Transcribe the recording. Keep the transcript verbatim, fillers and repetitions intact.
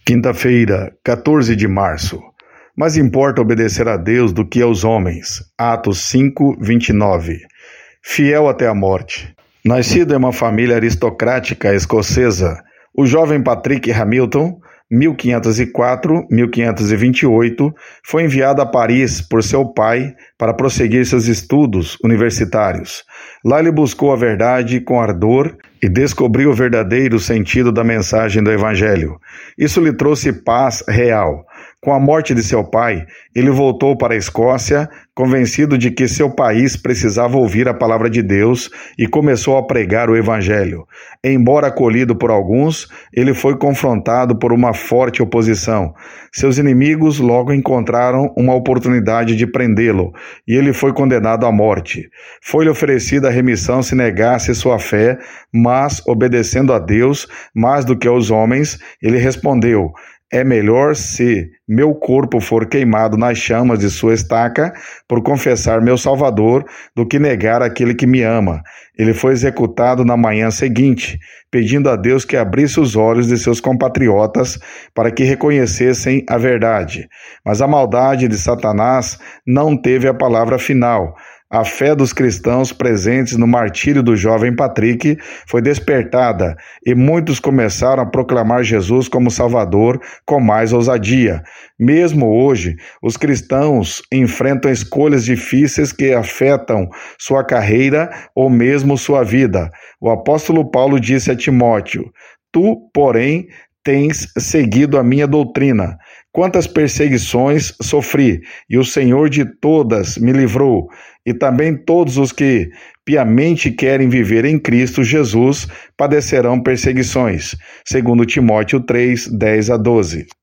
Quinta-feira, quatorze de março. Mais importa obedecer a Deus do que aos homens. Atos cinco, vinte e nove. Fiel até a morte. Nascido em uma família aristocrática escocesa, o jovem Patrick Hamilton, mil quinhentos e quatro a mil quinhentos e vinte e oito, foi enviado a Paris por seu pai para prosseguir seus estudos universitários. Lá ele buscou a verdade com ardor e descobriu o verdadeiro sentido da mensagem do Evangelho. Isso lhe trouxe paz real. Com a morte de seu pai, ele voltou para a Escócia, convencido de que seu país precisava ouvir a palavra de Deus, e começou a pregar o Evangelho. Embora acolhido por alguns, ele foi confrontado por uma forte oposição. Seus inimigos logo encontraram uma oportunidade de prendê-lo, e ele foi condenado à morte. Foi-lhe oferecida a remissão se negasse sua fé, mas, obedecendo a Deus mais do que aos homens, ele respondeu: é melhor se meu corpo for queimado nas chamas de sua estaca por confessar meu Salvador do que negar aquele que me ama. Ele foi executado na manhã seguinte, pedindo a Deus que abrisse os olhos de seus compatriotas para que reconhecessem a verdade. Mas a maldade de Satanás não teve a palavra final. A fé dos cristãos presentes no martírio do jovem Patrick foi despertada e muitos começaram a proclamar Jesus como Salvador com mais ousadia. Mesmo hoje, os cristãos enfrentam escolhas difíceis que afetam sua carreira ou mesmo sua vida. O apóstolo Paulo disse a Timóteo: tu, porém, tens seguido a minha doutrina. Quantas perseguições sofri, e o Senhor de todas me livrou. E também todos os que piamente querem viver em Cristo Jesus padecerão perseguições. Segundo Timóteo três, dez a doze.